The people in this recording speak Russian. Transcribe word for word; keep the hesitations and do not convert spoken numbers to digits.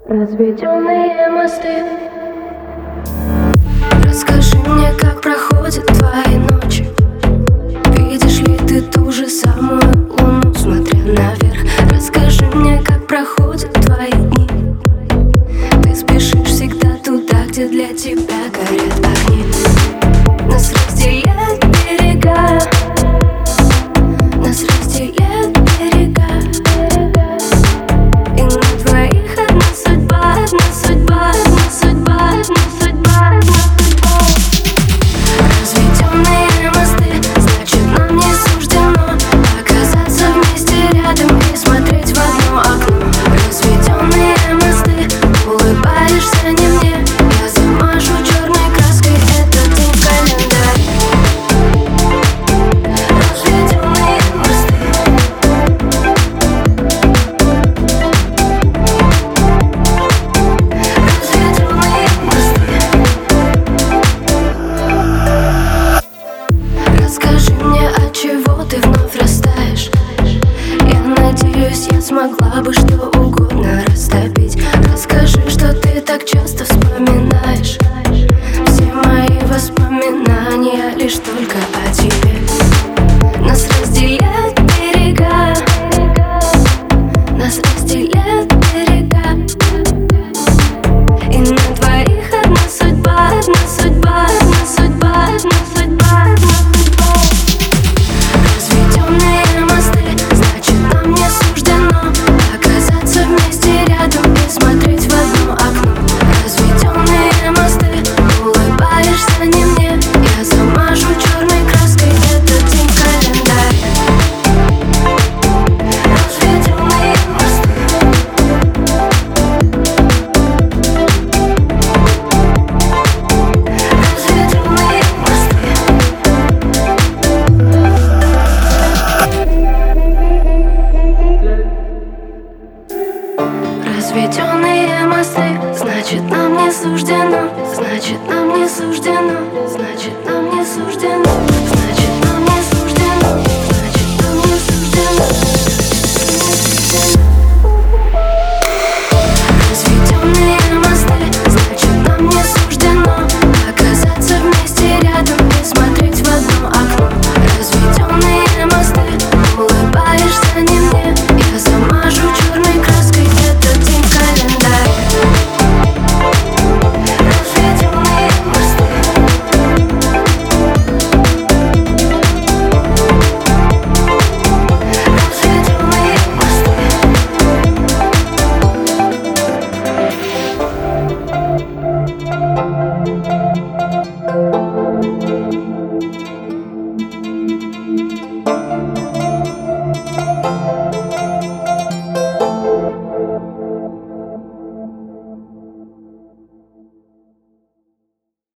Разведенные мосты. Расскажи мне, как проходят твои ночи. Видишь ли ты ту же самую луну, смотря наверх? Расскажи мне, как проходят твои дни. Ты спешишь всегда туда, где для тебя горят огни. Нас разделяют берега, нас разделяют берега, и на двоих одна судьба, одна судьба, одна судьба, одна судьба, одна судьба. Разведенные мосты, значит, нам не суждено оказаться вместе рядом и смотреть в одно окно. Разведенные мосты, улыбаешься не мне, я замажу черной краской этот день в календаре. Разведенные мосты. Разведенные мосты. Расскажи мне, от чего ты вновь растаешь. Я надеюсь, я смогла бы что угодно растопить. Расскажи, что ты так часто вспоминаешь. Все мои воспоминания лишь только о тебе. Нас разделяют берега, нас разделяют берега, и на двоих одна судьба, одна судьба, одна судьба, одна судьба, одна судьба. Разведенные мосты, значит, нам не суждено оказаться вместе рядом и смотреть в одно окно. Разведенные мосты, улыбаешься не мне, я замажу черной краской этот день в календаре. Разведенные мосты. Разведенные мосты. Разведенные мосты, значит, нам не суждено, значит, нам не суждено, значит, нам не суждено.